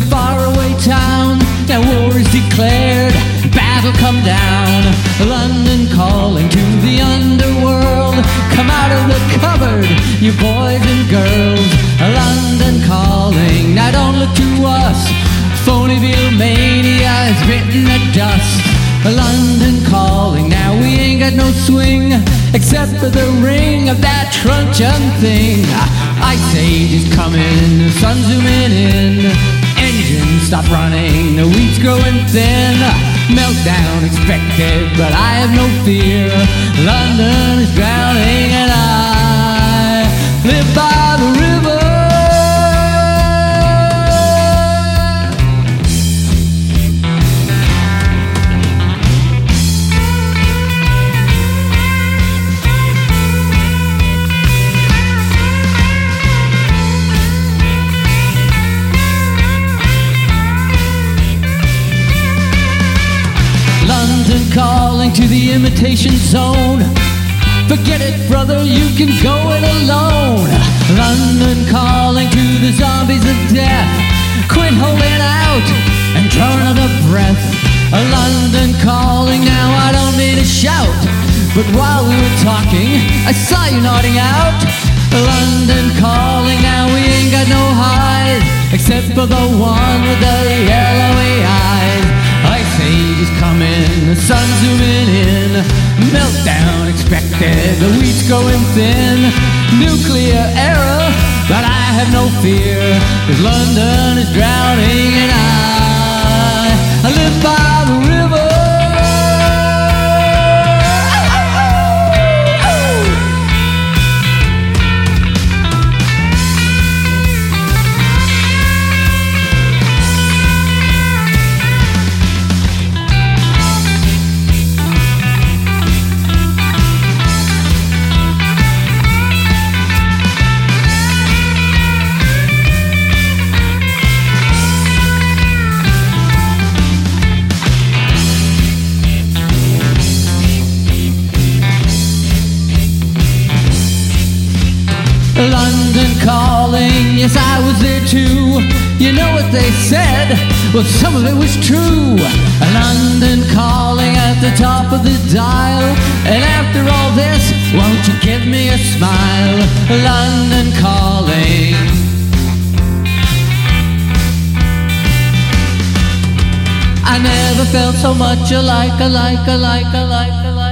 a faraway town. Now war is declared, battle come down. London calling to the underworld. Come out of the cupboard, you boys and girls. London calling, now don't look to us. Phonyville mania is bitten the dust. London calling, now we ain't got no swing except for the ring of that truncheon thing. Ice Age is coming, the sun's zooming in. Engines stop running, the wheat's growing thin. Meltdown expected, but I have no fear. London is drowning and I live by the river. London calling to the imitation zone. Forget it, brother, you can go it alone. London calling to the zombies of death. Quit holding out and draw another breath. London calling, now I don't mean to shout, but while we were talking, I saw you nodding out. London calling, now we ain't got no highs except for the one with the yellowy eyes. Ice Age is coming, the sun's zooming in. Meltdown expected, the wheat's going thin. Nuclear error, but I have no fear, 'cause London is drowning and I live by the river. London calling, yes I was there too. You know what they said? Well, some of it was true. London calling at the top of the dial. And after all this, won't you give me a smile? London calling. I never felt so much alike.